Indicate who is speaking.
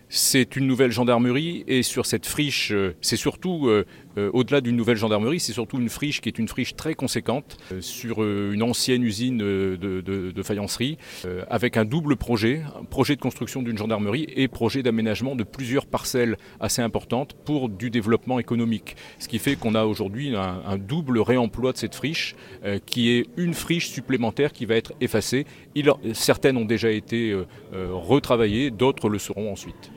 Speaker 1: C'est une nouvelle gendarmerie et sur cette friche, c'est surtout, au-delà d'une nouvelle gendarmerie, c'est surtout une friche qui est une friche très conséquente sur une ancienne usine de faïencerie avec un double projet, un projet de construction d'une gendarmerie et projet d'aménagement de plusieurs parcelles assez importantes pour du développement économique. Ce qui fait qu'on a aujourd'hui un double réemploi de cette friche qui est une friche supplémentaire qui va être effacée. Certaines ont déjà été retravaillées, d'autres le seront ensuite.